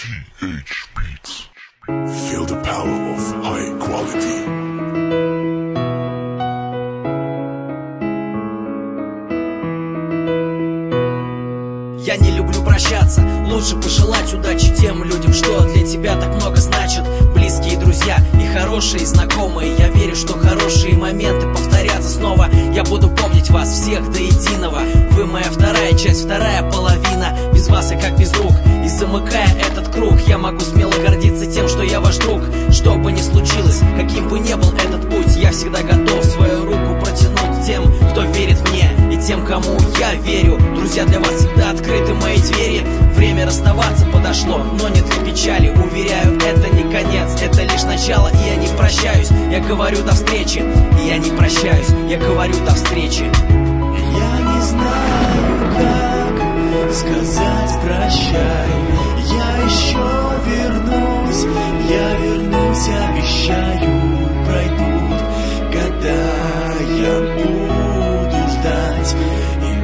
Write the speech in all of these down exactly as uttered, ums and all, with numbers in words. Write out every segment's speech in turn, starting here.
ти эйч Beats. Feel the power of high quality. Я не люблю прощаться, лучше пожелать удачи тем людям, что для тебя так много значат. Близкие друзья и хорошие знакомые. Я верю, что хорошие моменты повторятся снова. Я буду помнить вас всех до единого. Вы моя вторая часть, вторая половина. Без вас я как без рук. И замыкая этот круг, я могу смело гордиться тем, что я ваш друг. Что бы ни случилось, каким бы ни был этот путь, я всегда готов свою руку протянуть тем, кто верит мне, и тем, кому я верю. Друзья, для вас всегда открыты мои двери. Время расставаться подошло, но не для печали. Уверяю, это не конец, это лишь начало. И я не прощаюсь, я говорю до встречи. И я не прощаюсь, я говорю до встречи. Я не знаю, как сказать прощай. Я еще вернусь, я вернусь, обещаю. Пройдут года, я буду ждать, и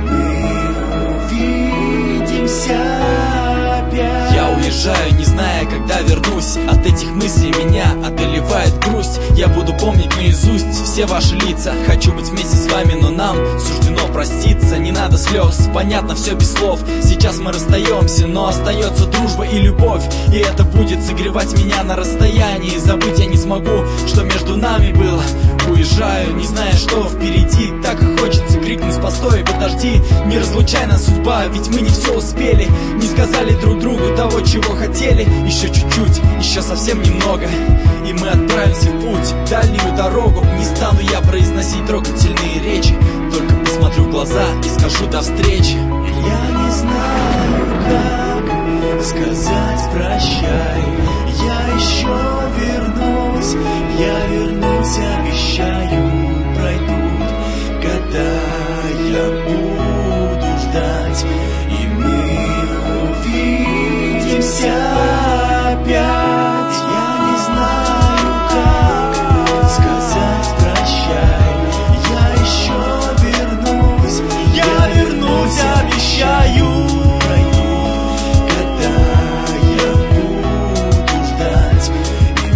мы увидимся опять. Я уезжаю, не зная, когда вернусь. От этих мыслей меня одолевает грусть. Я буду помнить наизусть все ваши лица. Хочу быть вместе с вами, но нам суждено проститься. Не надо слез, понятно все без слов. Сейчас мы расстаемся, но остается дружба и любовь. И это будет согревать меня на расстоянии. Забыть я не смогу, что между нами было. Уезжаю, не зная, что впереди. Так и хочется крикнуть: постой, подожди. Не разлучай нас, судьба, ведь мы не все успели. Не сказали друг другу того, чего хотели. Еще чуть-чуть, еще совсем немного, и мы отправимся в путь, дальнюю дорогу. Не стану я произносить трогательные речи, только посмотрю в глаза и скажу до встречи. Я не знаю, как сказать прощай. Я еще вернусь, я вернусь, обещаю. Пройдут года, я буду ждать, и мы увидимся опять. Я не знаю, как сказать прощай. Я еще вернусь, я вернусь, обещаю. Пройдут года, я буду ждать, и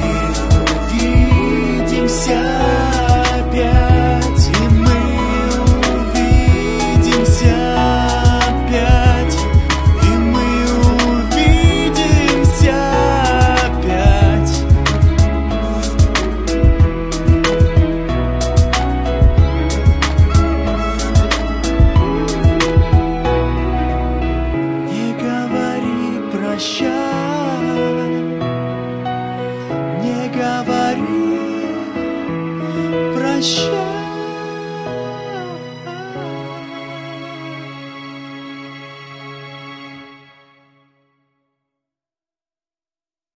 мы увидимся опять. И мы увидимся опять. И мы увидимся опять. Не говори прощай, не говори прощай.